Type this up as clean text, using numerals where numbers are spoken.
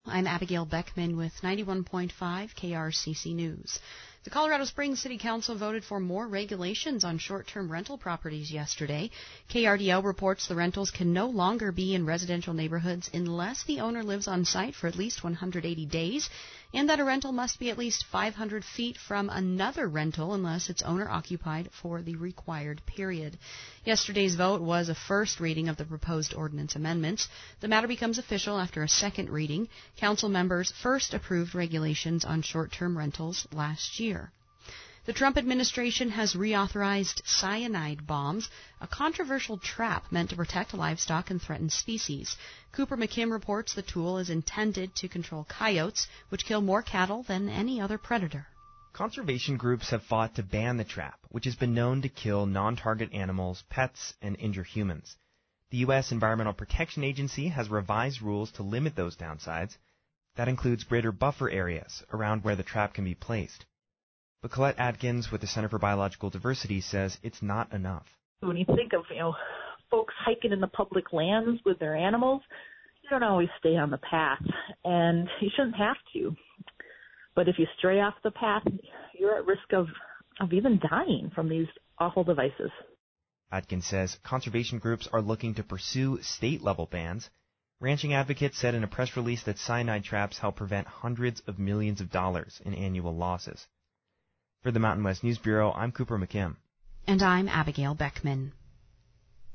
I'm Abigail Beckman with 91.5 KRCC News. The Colorado Springs City Council voted for more regulations on short-term rental properties yesterday. KRDO reports the rentals can no longer be in residential neighborhoods unless the owner lives on site for at least 180 days, and that a rental must be at least 500 feet from another rental unless it's owner-occupied for the required period. Yesterday's vote was a first reading of the proposed ordinance amendments. The matter becomes official after a second reading. Council members first approved regulations on short-term rentals last year. The Trump administration has reauthorized cyanide bombs, a controversial trap meant to protect livestock and threatened species. Cooper McKim reports the tool is intended to control coyotes, which kill more cattle than any other predator. Conservation groups have fought to ban the trap, which has been known to kill non-target animals, pets, and injure humans. The U.S. Environmental Protection Agency has revised rules to limit those downsides. That includes greater buffer areas around where the trap can be placed. But Colette Atkins with the Center for Biological Diversity says it's not enough. When you think of, folks hiking in the public lands with their animals, you don't always stay on the path, and you shouldn't have to. But if you stray off the path, you're at risk of even dying from these awful devices. Atkins says conservation groups are looking to pursue state-level bans. Ranching advocates said in a press release that cyanide traps help prevent hundreds of millions of dollars in annual losses. For the Mountain West News Bureau, I'm Cooper McKim. And I'm Abigail Beckman.